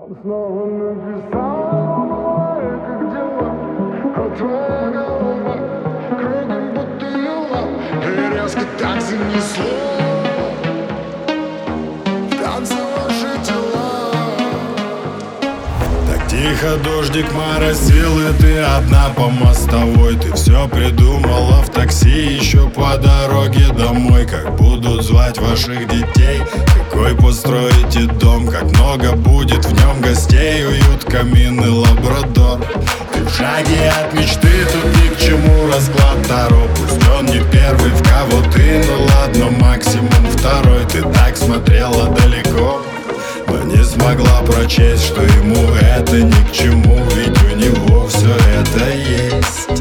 Снова написал, как дела, а твоя голова кругом будто юла, и резко так занесло в танце ваши тела. Так тихо дождик моросил, и ты одна по мостовой. Ты все придумала в такси еще по дороге домой. Как будут звать ваших детей, какой построите дом, как много будет в нем гостей, уют, камин и лабрадор. Ты в шаге от мечты, тут ни к чему расклад Таро. Пусть он не первый, в кого ты, ну ладно, максимум второй. Ты так смотрела далеко, но не смогла прочесть, что ему это ни к чему, ведь у него все это есть.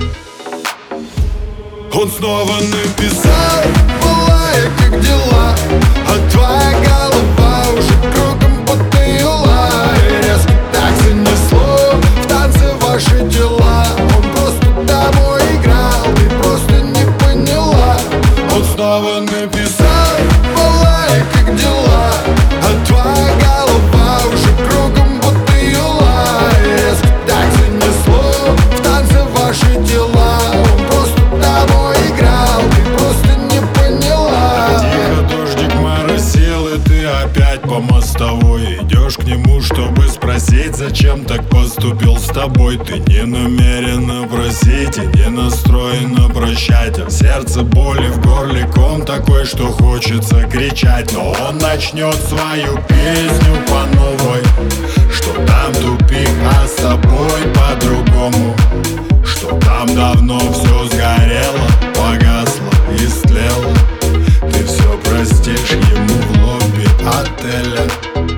Он снова написал: Была я, как дела, а твоя голова уже кругом будто юла, и резко так занесло в танце ваши дела. Он просто домой играл, ты просто не поняла. Он снова написал: Была я, как дела, а твоя голова уже кругом будто юла, и резко так занесло в танце ваши дела. Он просто домой играл, ты просто не поняла. тихо дождик моросил, и ты опять по мостовой. Идешь к нему, чтобы спросить, зачем так поступил с тобой. Ты не намерена просить и не настроена прощать, а в сердце боли, в горле ком такой, что хочется кричать. Но он начнет свою песню по новой, что там тупик, а с тобой по-другому, что там давно все сгорело, погасло, истлело. Ты все простишь ему в лобби отеля.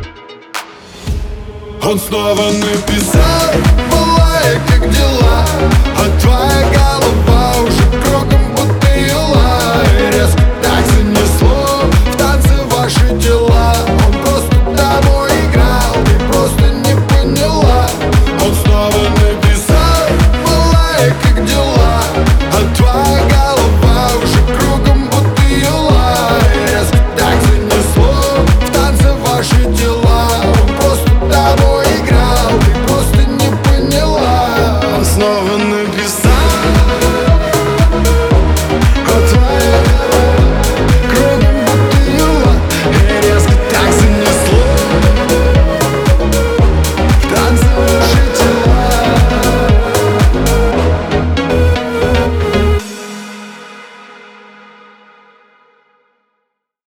Он снова написал: Была я, как дела, а твоя голова